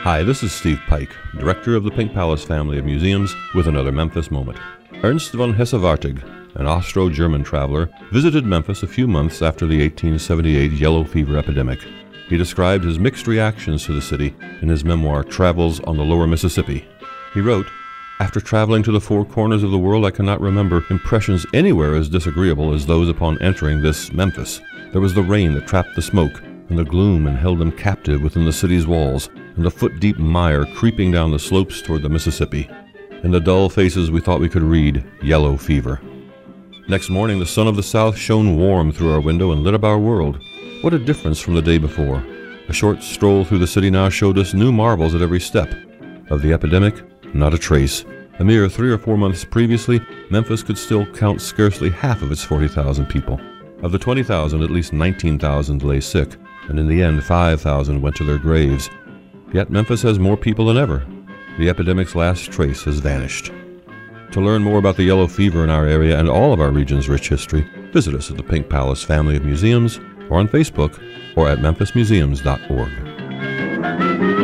Hi, this is Steve Pike, director of the Pink Palace family of museums, with another Memphis moment. Ernst von Hesse-Wartig, an Austro-German traveler, visited Memphis a few months after the 1878 yellow fever epidemic. He described his mixed reactions to the city in his memoir, Travels on the Lower Mississippi. He wrote, "After traveling to the four corners of the world, I cannot remember impressions anywhere as disagreeable as those upon entering this Memphis. There was the rain that trapped the smoke, and the gloom and held them captive within the city's walls, and the foot-deep mire creeping down the slopes toward the Mississippi. In the dull faces we thought we could read yellow fever. Next morning the sun of the south shone warm through our window and lit up our world. What a difference from the day before. A short stroll through the city now showed us new marvels at every step. Of the epidemic, not a trace. A mere 3 or 4 months previously, Memphis could still count scarcely half of its 40,000 people. Of the 20,000, at least 19,000 lay sick, and in the end 5,000 went to their graves. Yet Memphis has more people than ever. The epidemic's last trace has vanished." To learn more about the yellow fever in our area and all of our region's rich history, visit us at the Pink Palace family of museums, or on Facebook, or at memphismuseums.org.